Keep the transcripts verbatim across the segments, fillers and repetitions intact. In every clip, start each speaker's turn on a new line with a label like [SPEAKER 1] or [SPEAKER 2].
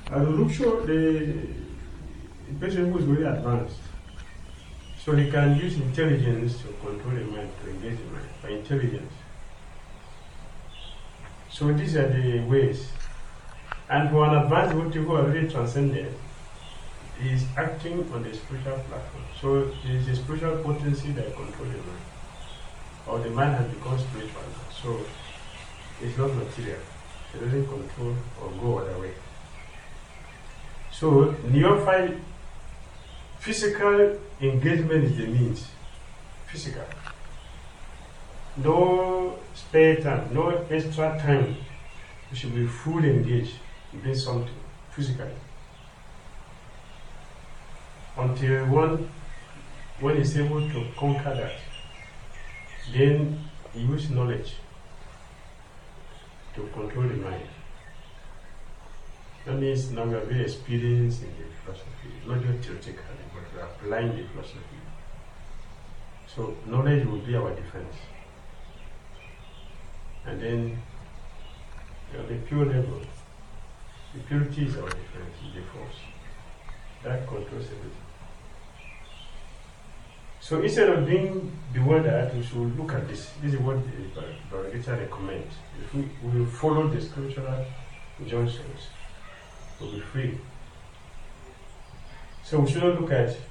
[SPEAKER 1] As a Ruksho, the, the person who is very advanced, so he can use intelligence to control the mind, to engage the mind by intelligence. So these are the ways. And for an advanced devotee who already transcended, he is acting on the spiritual platform. So there is a spiritual potency that controls the mind. Or the mind has become spiritual now. So it's not material. It doesn't control or go other way. So neophyte, physical engagement is the means. Physical. No spare time, no extra time. You should be fully engaged in doing something physically. Until one, one is able to conquer that, then use knowledge to control the mind. That means now we are very experienced in the philosophy, not just theoretically, but we are applying the philosophy. So knowledge will be our defense. And then on the pure level, the purity is our defense, is the force. That controls everything. So instead of being bewildered, we should look at this. This is what the Bhagavad Gita recommends. If we, we follow the scriptural injunctions, we'll be free. So we shouldn't look at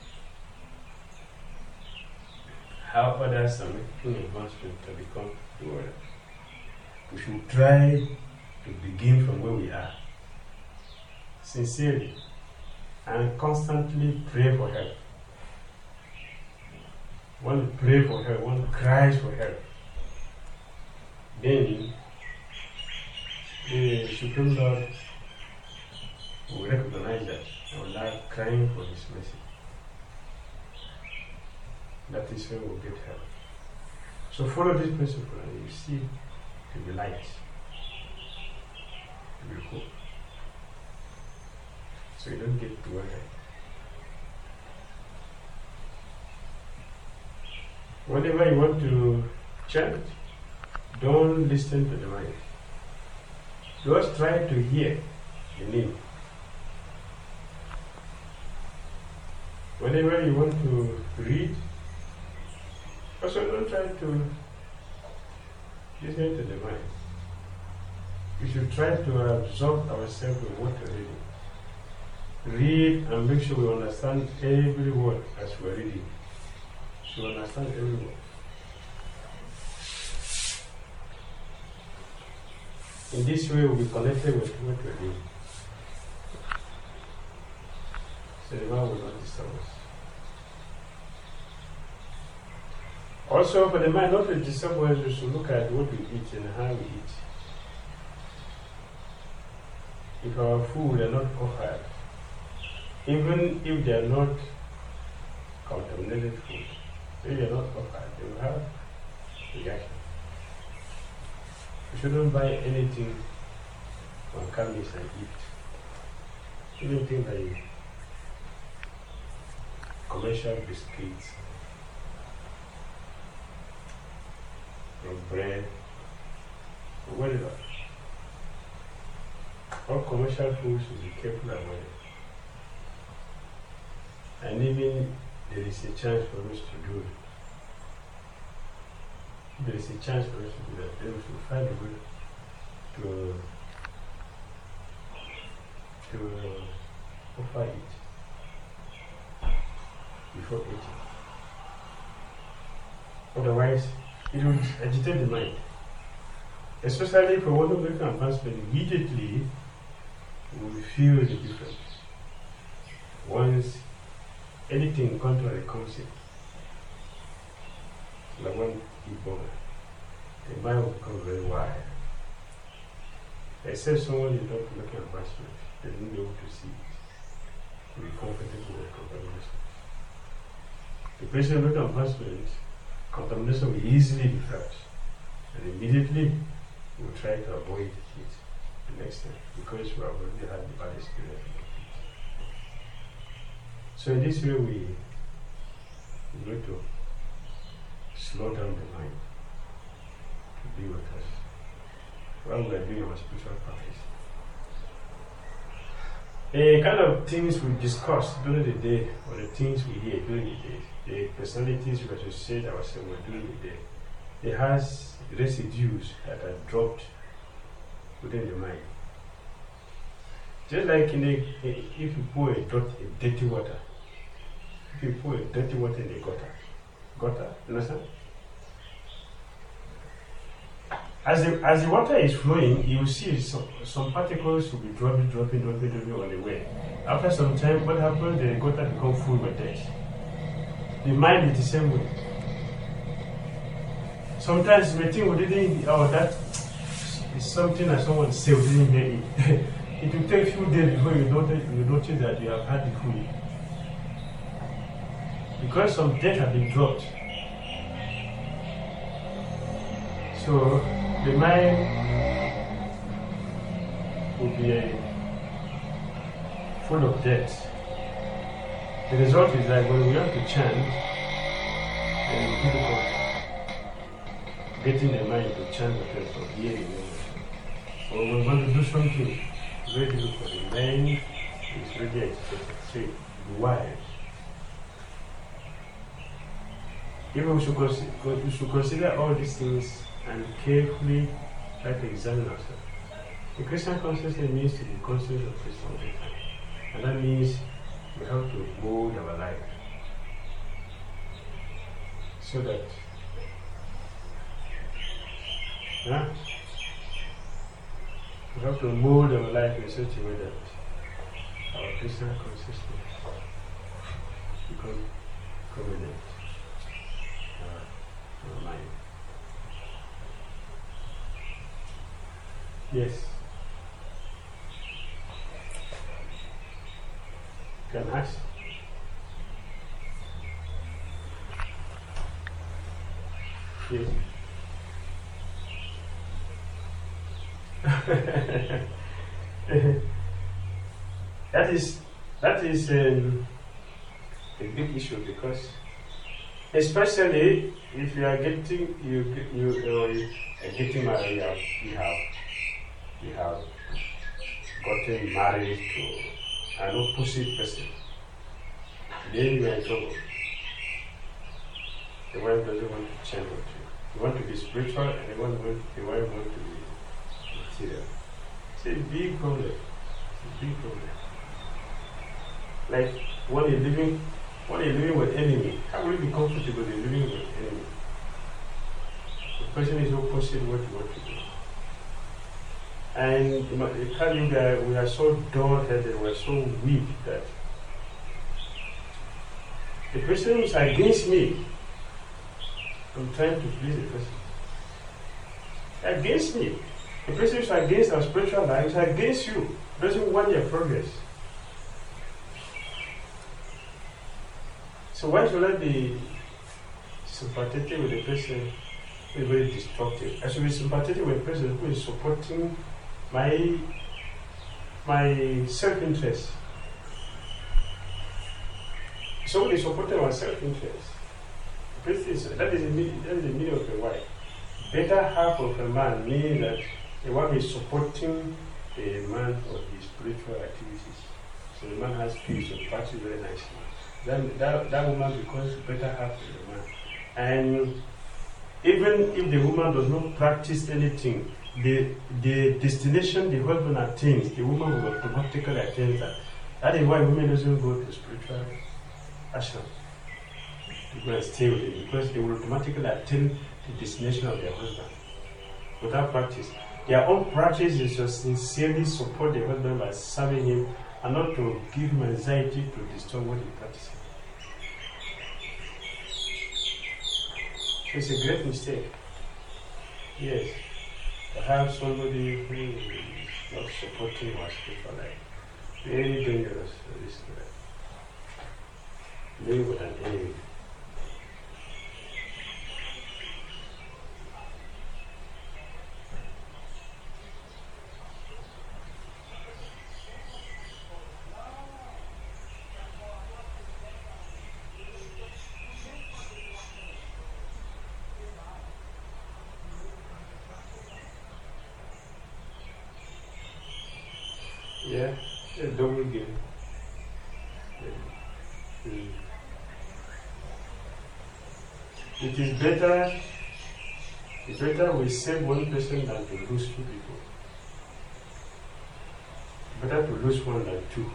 [SPEAKER 1] how others are making advancement to become bewildered. We should try to begin from where we are, sincerely, and constantly pray for help. One pray for help, one cries for help. Then the Supreme Lord will recognize that and will crying for His mercy. That is where we'll get help. So follow this principle and you see to be light, to be hope. So you don't get bewildered. Whenever you want to chant, don't listen to the mind. Just try to hear the name. Whenever you want to read, also don't try to listen to the mind. We should try to absorb ourselves in what we're reading. Read and make sure we understand every word as we're reading. So understand every word. In this way, we'll be connected with what we're doing. So the mind will not disturb us. Also, for the mind not to disturb us, we should look at what we eat and how we eat. If our food are not offered, even if they are not contaminated food, if they are not offered, they will have reaction. We shouldn't buy anything from chemist and eat. Anything like commercial biscuits, or bread, or whatever. All commercial foods should be careful avoided. And even there is a chance for us to do it. If there is a chance for us to do that, then we should find a way to, to uh, offer it before eating. Otherwise, it will agitate the mind. Especially for one of making advancement, immediately we will feel the difference. Once anything contrary comes in, like when you born, the mind will become very wide. Except someone is not making advancement, they won't be able to see it, to be comfortable with contamination. The person making advancement, contamination will easily be felt, and immediately we will try to avoid it the next time because we have already had the bad experience with it. So in this way we need to slow down the mind to be with us while we are doing our spiritual practice. The kind of things we discuss during the day, or the things we hear during the day, the personalities we associate ourselves with during the day, it has residues that are dropped within the mind. Just like in a, a, if you pour a, dot, a dirty water, if you pour a dirty water in the gutter, gutter, you understand? As the, as the water is flowing, you will see some, some particles will be dropping, dropping, dropping, dropping on the way. After some time, what happens? The gutter becomes full with dirt. The mind is the same way. Sometimes we think we didn't, oh, that is something that someone said, we didn't hear it. It will take a few days before you notice, you notice that you have had the food. Because some dirt have been dropped. So the mind will be a, full of dirt. The result is that when we have to chant, it is difficult getting the mind to chant the text or hearing it. Or when we want to do something, it's very difficult. The mind is really agitated. So why? Even we should, consider, we should consider all these things and carefully try to examine ourselves. The Christian consciousness means to be conscious of Christ all the time. And that means we have to mold our life so that huh? we have to mold our life in such a way that our Christian consciousness becomes prominent in our, our mind. Yes. Can I ask? Yes. that is that is um, a big issue because, especially if you are getting you you uh, you are getting married, you have you have, you have gotten married to an opposite person, then you are in trouble. The wife doesn't want to change with you. You want to be spiritual, and the, one want, the wife wants to be material. It's a big problem. It's a big problem. Like when you're living, when you're living with enemy, how will you be comfortable in living with enemy? The person is opposite what you want to do. And I tell you that we are so dull-headed, we are so weak that the person is against me. I'm trying to please the person. Against me. The person is against our spiritual life, is against you. Doesn't want your progress. So why should I be sympathetic with the person who is very destructive? I should be sympathetic with the person who is supporting my my self-interest. Somebody supporting our self-interest. That is the meaning, that is the meaning of a wife. Better half of a man means that a wife is supporting a man for his spiritual activities. So the man has peace to practice very nicely. Then that, that woman becomes better half of the man. And even if the woman does not practice anything, the the destination the husband attains, the woman will automatically attain that. That is why women doesn't go to spiritual action. They go and stay with it because they will automatically attain the destination of their husband without practice. Their own practice is to sincerely support the husband by serving him and not to give him anxiety to disturb what he practices. It's a great mistake. Yes. To have somebody who is not supporting our spiritual life. Very dangerous for this life. Live with an enemy. Yeah. A double game. Mm. It is better, it's better we save one person than to lose two people. Better to lose one than two.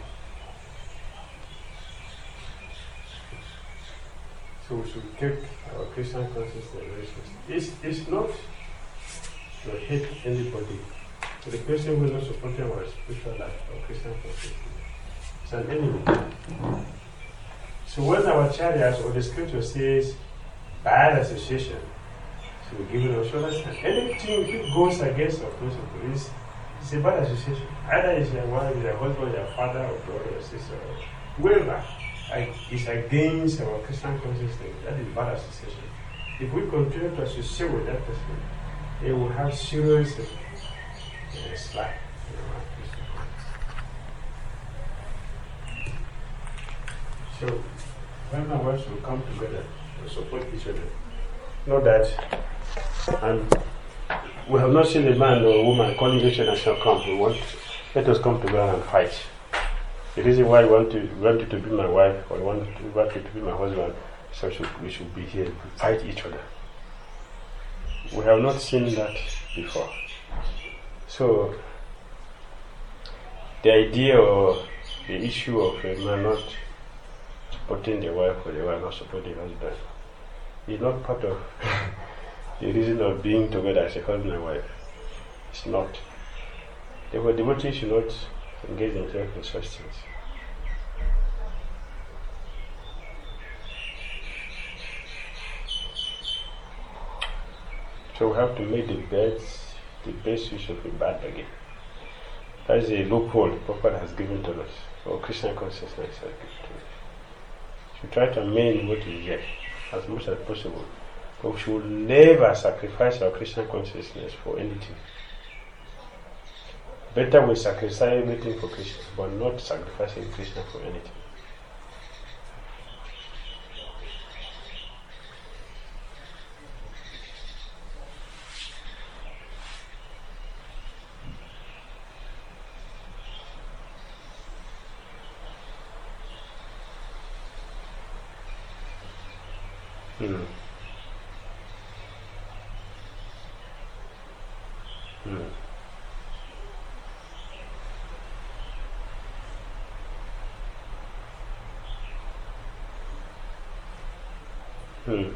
[SPEAKER 1] So we should take our Christian consciousness very seriously. It's, it's not to hate anybody. The person who is not supporting our spiritual life, our Christian consciousness, it's an enemy. So when our chariots or the scripture says bad association, so we give it a short understand. Anything that goes against our principle is it's a bad association. Either it's your wife, your husband, your father, or brother, or sister, or whoever is against our Christian consciousness, that is bad association. If we continue to associate with that person, it will have serious uh, slack. So, when our wives will come together, we support each other. Not that, and we have not seen a man or a woman calling each other shall come. We want, let us come together and fight. The reason why I want to want you to be my wife or I want, to, want you to be my husband, so should, we should be here to fight each other. We have not seen that before. So, the idea or the issue of a man not supporting the wife or the wife not supporting the husband is not part of the reason of being together as a husband and wife. It's not. Therefore, devotees should not engage themselves in such things. So we have to make the best, the best use of a bad bargain. That is a loophole Prabhupada has given to us, or Christian consciousness has given to us. We try to amend what is there as much as possible. But we should never sacrifice our Christian consciousness for anything. Better we sacrifice everything for Krishna, but not sacrificing Krishna for anything. Hmm. Hmm. Hmm.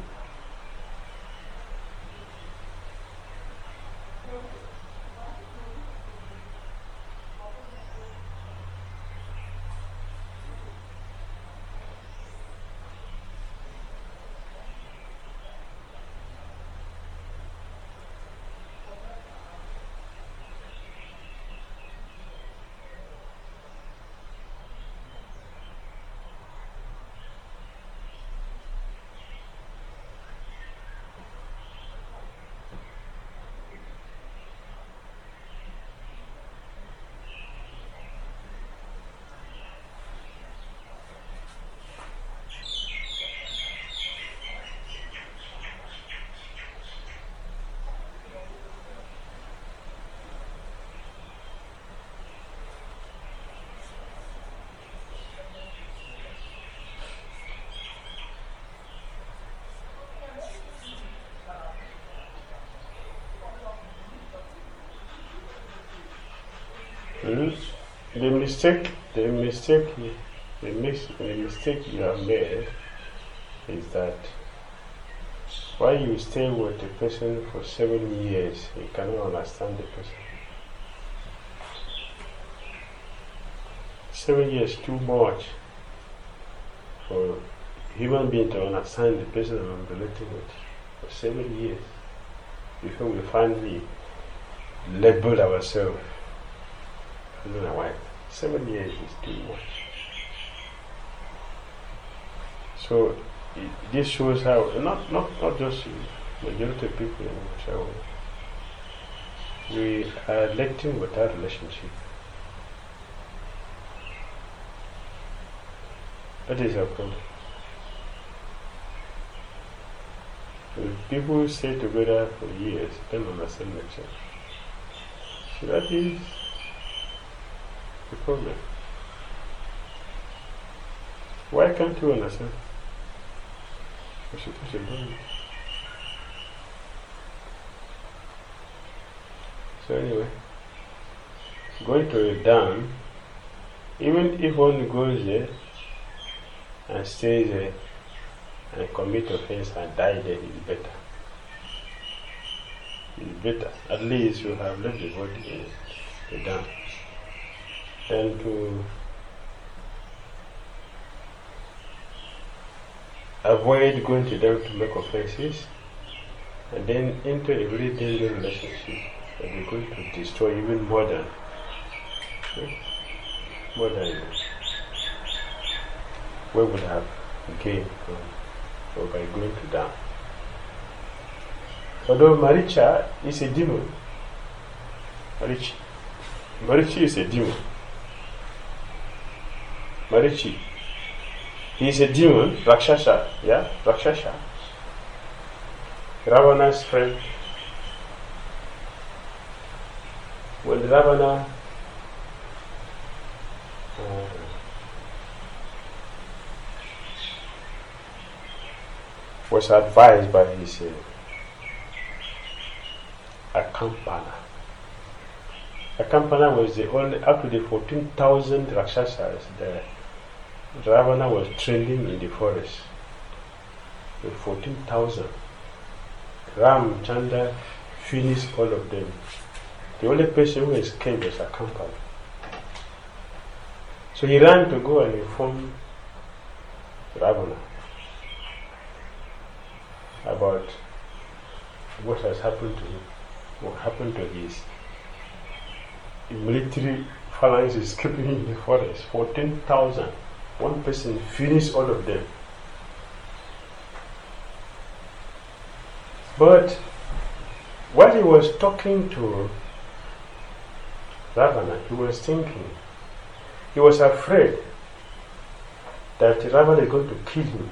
[SPEAKER 1] Mm. The mistake, the mistake, the, mis- the mistake you have made is that while you stay with a person for seven years, you cannot understand the person. Seven years too much for a human being to understand the person I'm relating with. For seven years before we finally label ourselves. My wife. Seven years is too much. So it, this shows how not not not just majority of people in China, we are electing without relationship. That is our problem. If people stay together for years, they don't understand themselves. So that is the problem. Why can't you understand? You're supposed to do it. So anyway, going to a dam, even if one goes there and stays there and commit offense and die there, it's better. It's better. At least you have left the body in the dam than to avoid going to them to make offenses and then enter a very dangerous relationship that is going to destroy even more than more than we would have gained from or by going to them. Although Maricha is a demon, Marichi, Marichi is a demon. Marichi, he is a demon, Rakshasa, yeah, Rakshasa. Ravana's friend. When Ravana uh, was advised by his uh, Akampana. Akampana was the only, up to the fourteen thousand Rakshasas that Ravana was training in the forest. The fourteen thousand. Ram Chandra finished all of them. The only person who escaped was Akampana. So he ran to go and inform Ravana about what has happened to him, what happened to his military phalanx is keeping in the forest. fourteen thousand. One person finished all of them. But while he was talking to Ravana, he was thinking, he was afraid that Ravana is going to kill him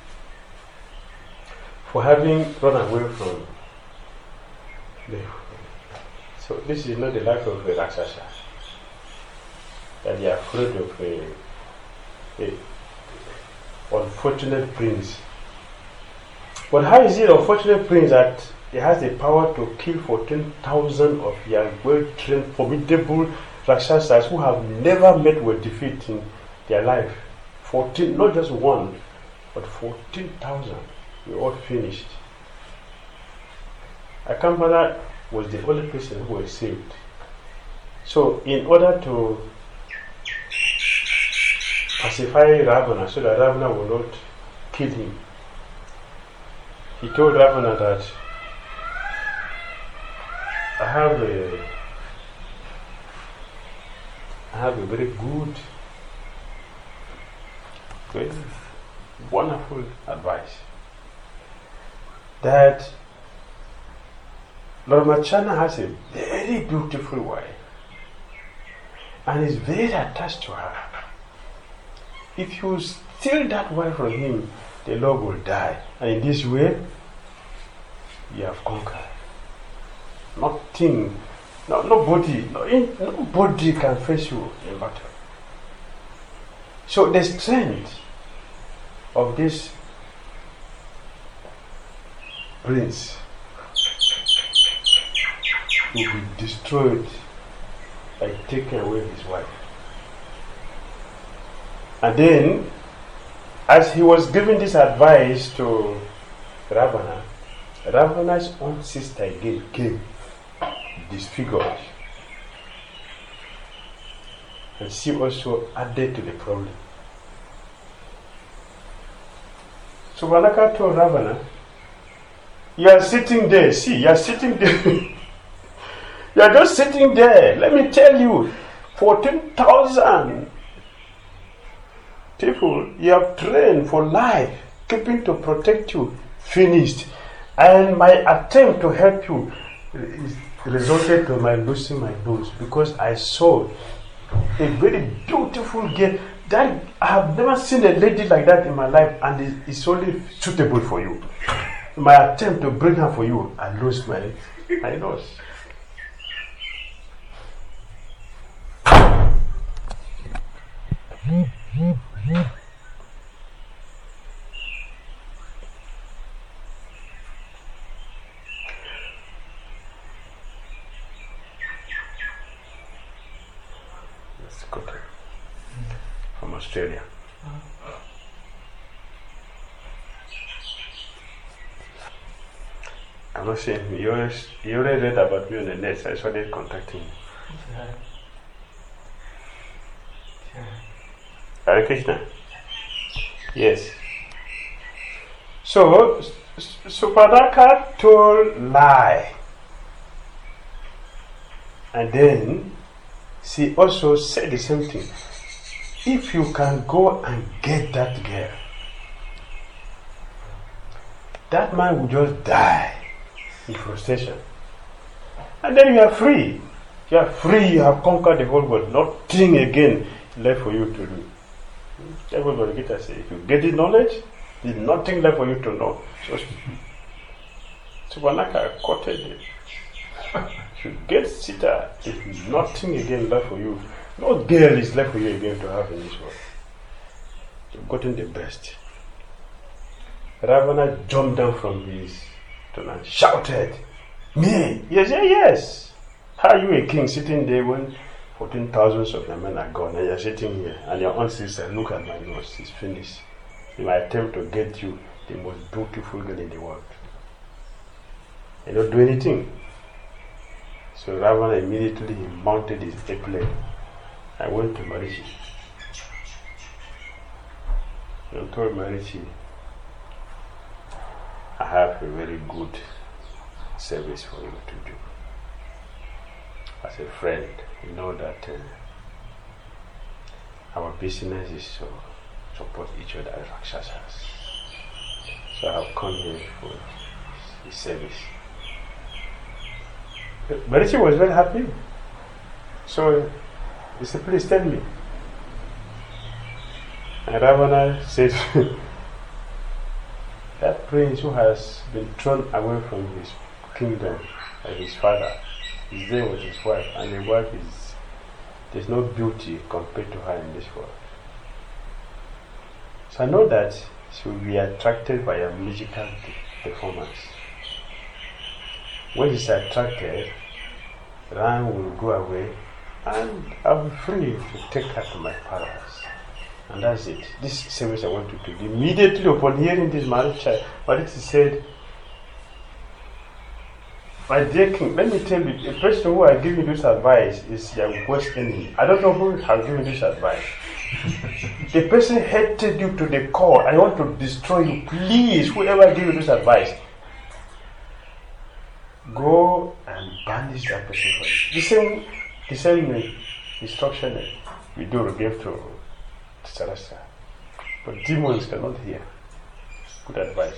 [SPEAKER 1] for having run away from the. So this is not the life of a Rakshasa, that they are afraid of a, a unfortunate prince. But how is it unfortunate prince that he has the power to kill fourteen thousand of your well-trained, formidable Rakshasas who have never met with defeat in their life? fourteen, not just one, but fourteen thousand. We all finished. Akampana was the only person who was saved. So, in order to pacify Ravana, so that Ravana will not kill him, he told Ravana that I have a, I have a very good, very wonderful advice. That Lord Machana has a very beautiful wife and is very attached to her. If you steal that wife from him, the Lord will die. And in this way, you have conquered. Nothing, no, nobody, no, nobody can face you in battle. So the strength of this prince will be destroyed by taking away his wife. And then, as he was giving this advice to Ravana, Ravana's own sister again came disfigured. And she also added to the problem. So Vanaka told Ravana, you are sitting there, see, you are sitting there. You are just sitting there. Let me tell you, fourteen thousand people you have trained for life, keeping to protect you, finished. And my attempt to help you is resulted to my losing my nose because I saw a very beautiful girl. That I have never seen a lady like that in my life, and it, it's only suitable for you. My attempt to bring her for you, I lost my, my nose. Scotland, from Australia. I'm not saying you already, you already read about me on the net, so I started contacting you. Hare Krishna. Yes. So, Suparnaka told lie. And then she also said the same thing. If you can go and get that girl, that man will just die in frustration. And then you are free. You are free, you have conquered the whole world. Nothing again left for you to do. Everybody get us say, if you get the knowledge, there's nothing left for you to know. So, Suparnaka quoted it. If you get Sita, there's nothing again left for you. No girl is left for you again to have in this world. You've gotten the best. Ravana jumped down from his throne and shouted, "Me? Yes, yes, yes. How are you a king sitting there when fourteen thousands of the men are gone and you're sitting here and your own sister, look at my nose, it's finished. If I attempt to get you the most beautiful girl in the world. You don't do anything." So Ravana immediately he mounted his airplane. I went to Marichi. And told Marichi, I have a very good service for you to do. As a friend, you know that uh, our business is to support each other as Rakshasas. So I have come here for his service. Marichi was very happy. So he said, please tell me. And Ravana said, that prince who has been thrown away from his kingdom by his father is there with his wife, and the wife is, there's no beauty compared to her in this world. So I know that she will be attracted by a musical performance. When she's attracted, Ram will go away and I'll be free to take her to my palace. And that's it. This service I want you to do. Immediately upon hearing this, Marichi, Marichi said, my dear king, let me tell you, the person who has given you this advice is your worst enemy. I don't know who has given this advice. The person hated you to the core and I want to destroy you. Please, whoever gave you this advice, go and banish that person for you. The same, the same instruction we do give to Sarasa. But demons cannot hear. Good advice.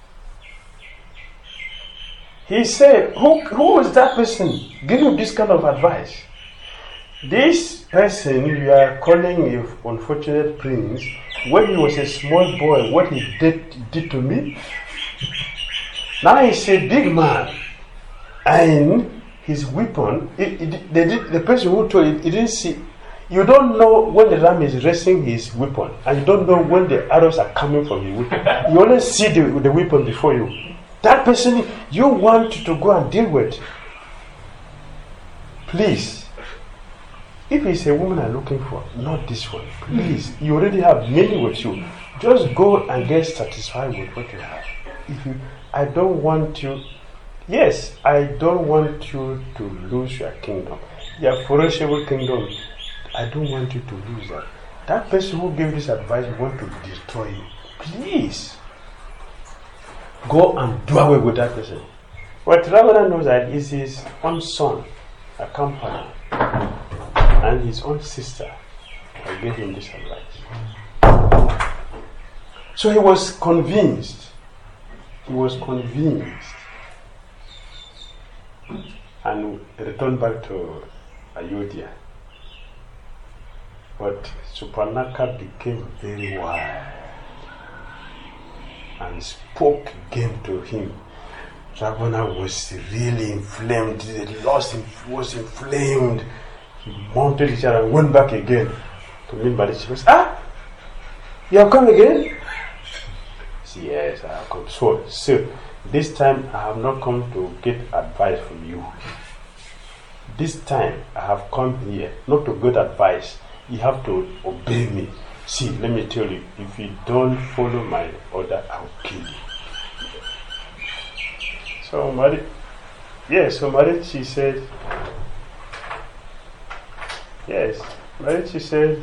[SPEAKER 1] He said, who, who is that person giving this kind of advice? This person you are calling an unfortunate prince, when he was a small boy, what he did, did to me? Now he's a big man. And his weapon, it, it, they did, the person who told it, he didn't see. You don't know when the ram is raising his weapon, and you don't know when the arrows are coming from his weapon. You only see the, the weapon before you. That person you want to go and deal with. Please, if it's a woman I'm looking for, not this one. Please, you already have many with you. Just go and get satisfied with what you have. If you, I don't want you. Yes, I don't want you to lose your kingdom. Your perishable kingdom, I don't want you to lose that. That person who gave this advice wants to destroy you. Please, go and do away with that person. What Ravana knows that is his own son, a companion, and his own sister. I gave him this advice. So he was convinced. He was convinced. And returned back to Ayodhya. But Suparnaka became very wild and spoke again to him. Ravana was really inflamed, the lust was inflamed. He mounted his chair and went back again to meet Marichi. He said, ah, you have come again? Said, yes, I have come. So, so, this time I have not come to get advice from you. This time I have come here not to get advice, you have to obey me. See, let me tell you, if you don't follow my order, I'll kill you. So Mary, yes, so Marichi said, yes, Marichi said,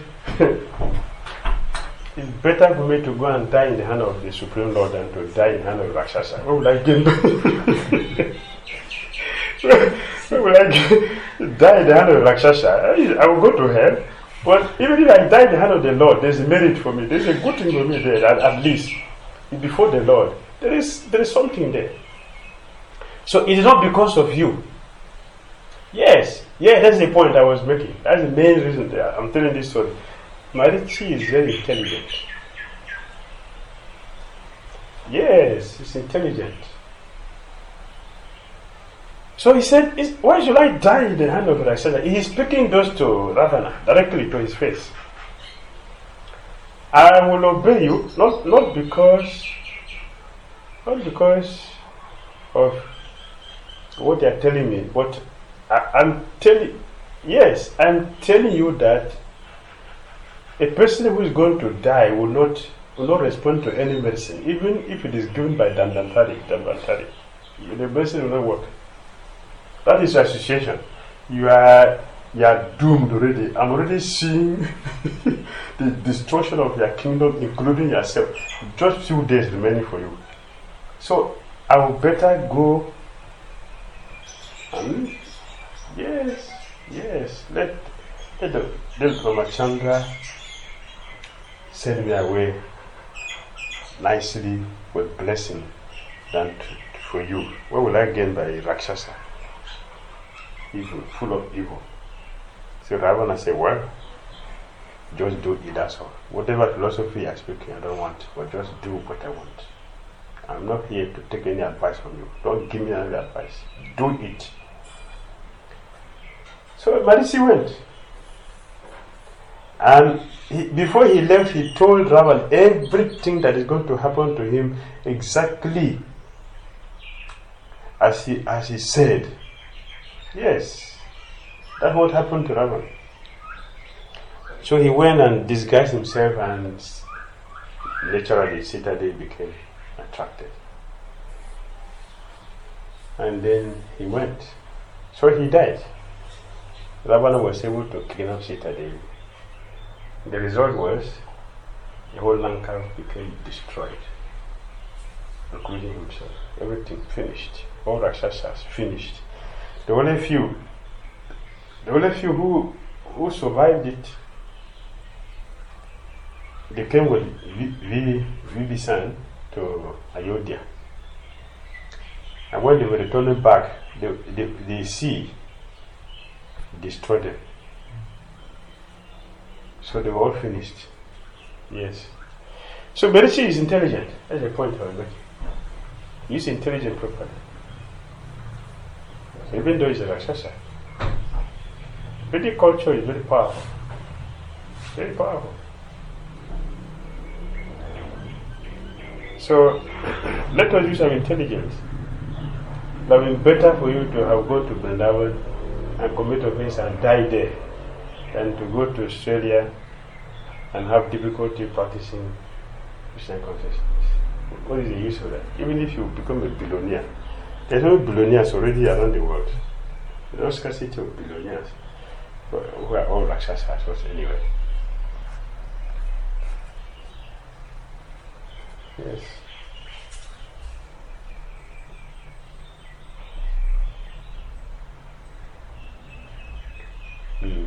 [SPEAKER 1] it's better for me to go and die in the hand of the Supreme Lord than to die in the hand of Rakshasa. What would I gain? What would I gain? Die in the hand of Rakshasa? I will go to hell. But even if I die in the hand of the Lord, there's a merit for me. There's a good thing for me there, at, at least. Before the Lord. There is there is something there. So it is not because of you. Yes, yeah, that's the point I was making. That's the main reason there. I'm telling this story. Marichi is very intelligent. Yes, he's intelligent. So he said, why should I die in the hand of Rakshasa? He is speaking those to Ravana, directly to his face. I will obey you, not not because not because of what they are telling me, but I, I'm telling yes, I'm telling you that a person who is going to die will not will not respond to any medicine, even if it is given by Dandantari, Dandantari. The medicine will not work. That is your association. You are you are doomed already. I'm already seeing the destruction of your kingdom, including yourself. Just few days remaining for you. So I will better go and yes, yes. Let let the let Ramachandra send me away nicely with blessing than to, for you. What will I gain by Rakshasa? Evil, full of evil. So Ravana said, well, just do it, that's all. Whatever philosophy you're speaking, I don't want, but just do what I want. I'm not here to take any advice from you. Don't give me any advice. Do it. So Marichi went. And he, before he left, he told Ravana everything that is going to happen to him exactly as he, as he said. Yes, that's what happened to Ravana. So he went and disguised himself, and naturally Sita Devi became attracted. And then he went. So he died. Ravana was able to kidnap Sita Devi. The result was the whole Lanka became destroyed, including himself. Everything finished. All Rakshasas finished. The only few, the only few who who survived it, they came with Vibhisan to Ayodhya. And when they were returning back, the, the, the sea destroyed them. So they were all finished. Yes. So Marichi is intelligent. That's the point I was making. He's intelligent properly. Even though he's a Rakshasa. Vedic culture is very powerful. Very powerful. So, let us use our intelligence. It would have been better for you to have gone to Vrindavan and commit offense and die there than to go to Australia and have difficulty practicing Krishna consciousness. What is the use of that? Even if you become a billionaire, there's no billionaires already around the world. There's no scarcity of billionaires who are all Rakshasas anyway. Yes. Mm.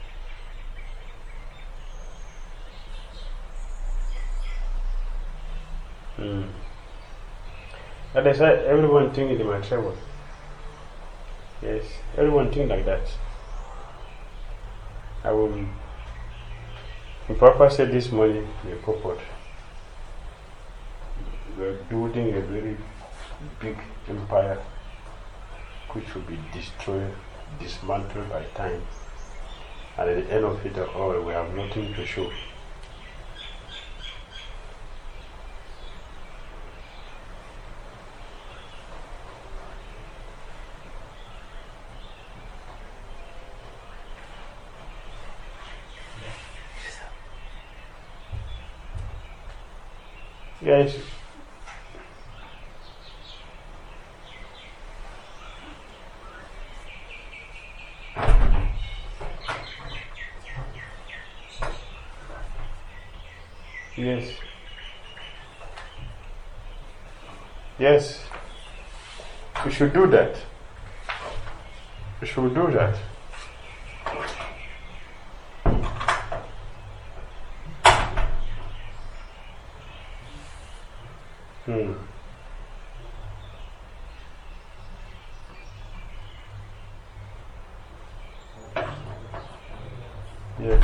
[SPEAKER 1] Mm. And I said, everyone think in my travel. Yes, everyone think like that. I will. Papa said this morning in the purport, we are building a very big empire which will be destroyed, dismantled by time. And at the end of it all, we have nothing to show. Yes. Yes. Yes. We should do that. We should do that. Hmm. Yes.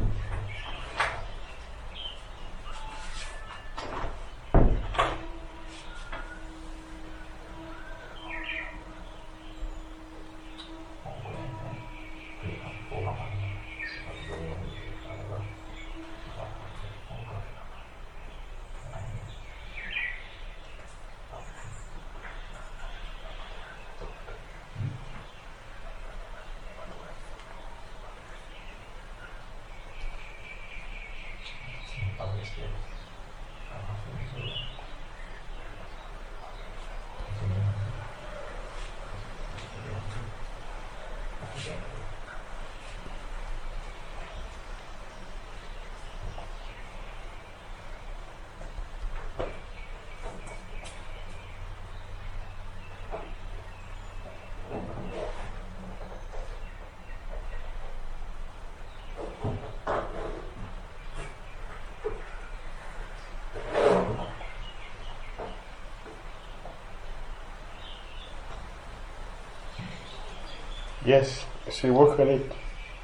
[SPEAKER 1] Yes, so work on it.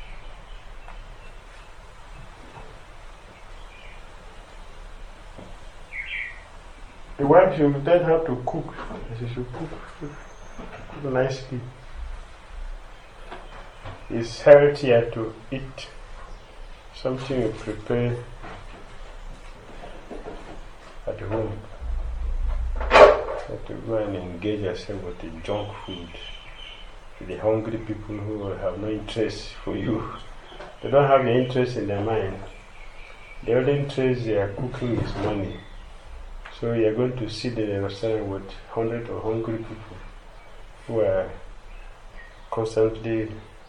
[SPEAKER 1] The wife should then have to cook. She should cook, cook nicely. It's healthier to eat something you prepare at home. You have to go and engage yourself with the junk food. The hungry people who have no interest for you. They don't have your interest in their mind. The only interest they are cooking is money. So you are going to sit in a restaurant with hundreds of hungry people who are constantly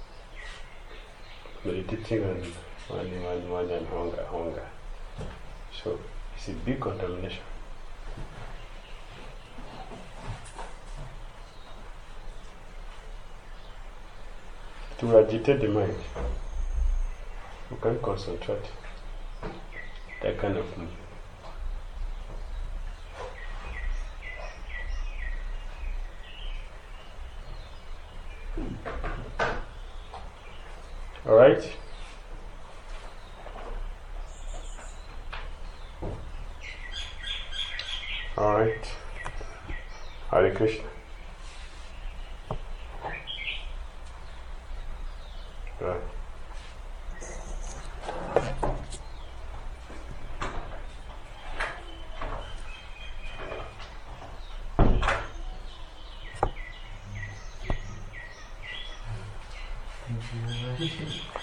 [SPEAKER 1] meditating on money, money, money, and hunger, hunger. So it's a big contamination. To agitate the mind, you can concentrate. That kind of thing. All right. All right. Hare Krishna. Right.
[SPEAKER 2] Thank you.